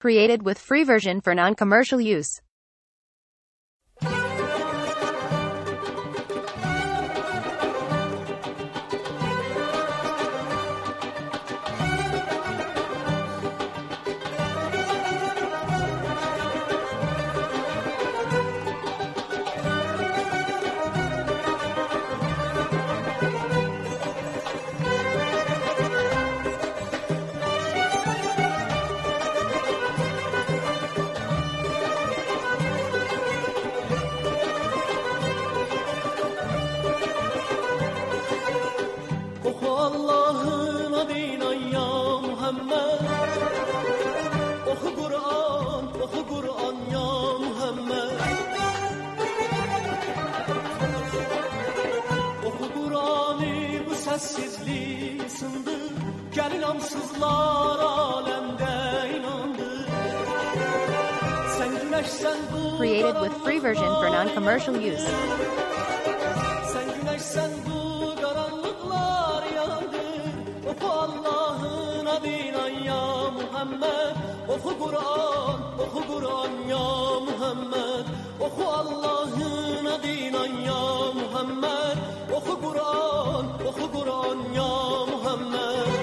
Created with free version for non-commercial use. Allah'ın adıyla ya Muhammed, oku Kur'an, oku Kur'an ya Muhammed. Oku Kur'an'ı bu sessizliği sındı, gel inamsızlar alemde inandı. Sen güneşsen bu Created with free version for non-commercial use. Sen güneşsen bu karanlıklar yandı. Oku Allah'ın adıyla ya Muhammed, oku Kur'an, oku Kur'an ya Muhammed. Oku Allah'ın adıyla ya Muhammed, oku Kur'an, oku Kur'an ya Muhammed.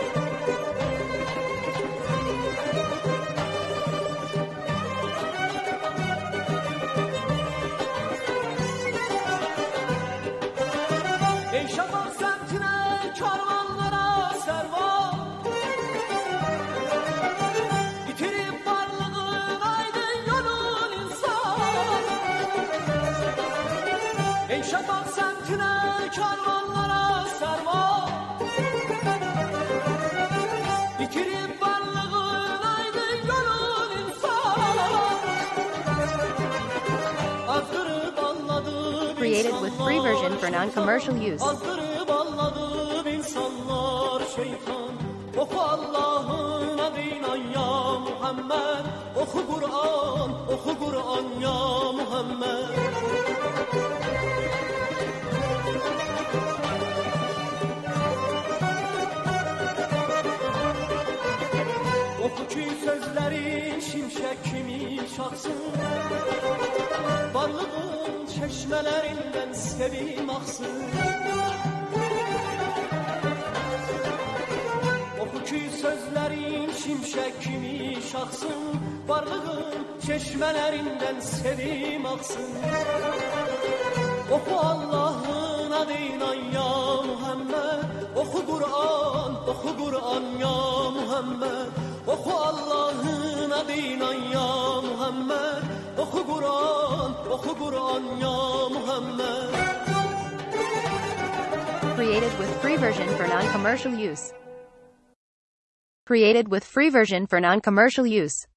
Ey Şafak semtine karvanlara servan, bitirip varlığın aydın yolun insan. Ey Şafak semtine karvanlara servan, bitirip varlığın aydın yolun insan. Azdırıp anladı Created with free version for non-commercial use. Azdırıp anladım insanlar şeytan. Oku Allah'ın adıyla ya Muhammed, oku Kur'an, oku Kur'an ya Muhammed. Oku ki sözlerin şimşek kimi şaksın, varlığın çeşmelerinden sevim aksın. Oku ki sözlerin şimşek kimi şaksın, varlığın çeşmelerinden sevim aksın. Oku Allah'ın adıyla ya Muhammed, oku Kur'an, oku Kur'an ya Muhammed. Oku Allah'ın adıyla ya Muhammed, oku Kur'an, oku Kur'an ya Muhammed. Created with free version for non-commercial use. Created with free version for non-commercial use.